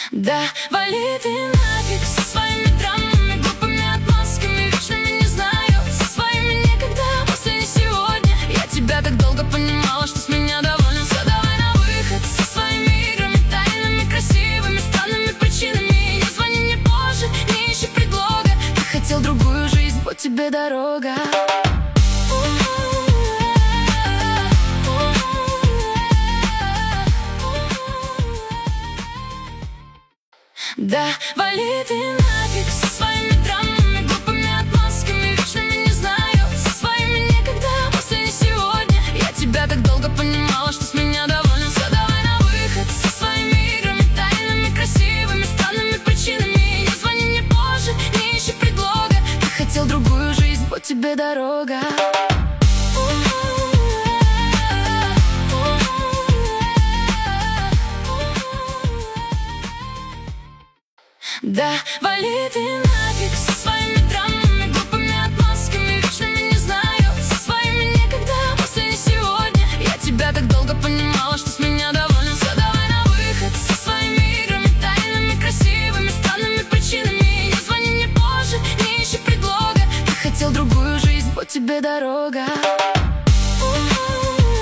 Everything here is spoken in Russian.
Да, вали ты нафиг со своими драмами, глупыми отмазками, вечными, не знаю, со своими никогда, после не сегодня. Я тебя так долго понимала, что с меня довольно. Все, давай на выход со своими играми, тайными, красивыми, странными причинами. Не звони мне позже, не ищи предлога. Ты хотел другую жизнь, вот тебе дорога. Да, вали ты нафиг со своими драмами, глупыми отмазками, вечными, не знаю, со своими никогда, после не сегодня. Я тебя так долго понимала, что с меня довольно. Все, давай на выход со своими играми, тайными, красивыми, странными причинами. Не звони мне позже, не ищи предлога. Ты хотел другую жизнь, вот тебе дорога. Да, вали ты нафиг со своими драмами, глупыми отмазками, вечными, не знаю, со своими никогда, после не сегодня. Я тебя так долго понимала, что с меня довольно. Все, давай на выход со своими играми, тайными, красивыми, странными причинами. Не звони мне позже, не ищи предлога. Ты хотел другую жизнь, вот тебе дорога.